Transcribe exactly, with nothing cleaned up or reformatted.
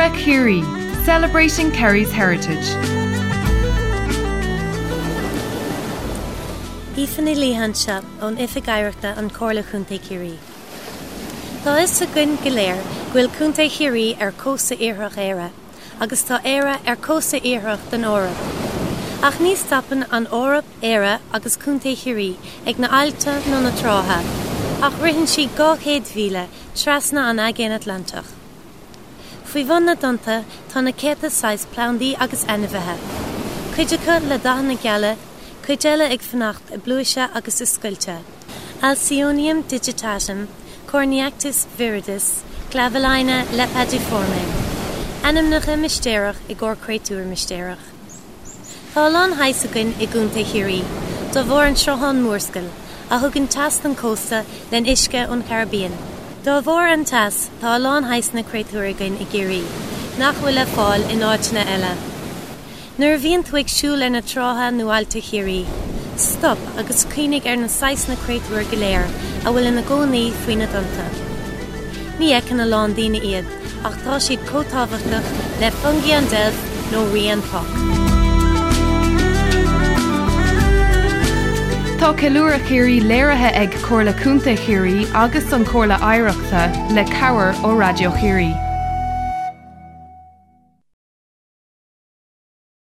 Lura Curie, celebrating Kerry's heritage. Ifan líhanse ón ife gaireachta an Comhairle Chuntae Chiarraí. Tá is sa gcuin go léir ghfuil Chuntae Chiarraí ar cósta iarthach éire, agus tá éire ar cósta iarthach den Eorp. Ach ní stapan an Eorp éire agus Chuntae Chiarraí ag na Aillte nó na Trátha, ach ritheann si gá chéad mhíle trasna an Aigéan Atlantach. Faoi bhun na donta tá na céta sais plandaí agus ainmhithe. Cuideacha le dathna geala, cuideile ag fanacht i bluaise agus is scoilte. Alcyonium digitatum, Corneactis viridis, Clavelaina lepadiforme. Animnacha mistéireach i gcór creatúr mistéireach. Thálán haisagin i Chuntae Chiarraí, do bhór an Srutháin Mórscail, a thugann tas an cósta len Uisce ón Caribbean. Do bhór an tas, thálán haisna creatúragain i Géirí, nach bhfuil le fáil in áitina eile. Nuair bhíonn tuig siúil ar na Trátha nó Aillte Chiarraí, stop agus cuinig ar na sais na creatúr go léir a bhfuil ina gcónaí faoin na donta. Ní eicin na lán daoine iad, ach tá siad cótábhachtach le fungi an deilh nó rí an poc. Tá Lura Curie léirithe ag Comhairle Chuntae Chiarraí agus an Comhairle Oidhreachta le cabhair ó Radio Chiarraí.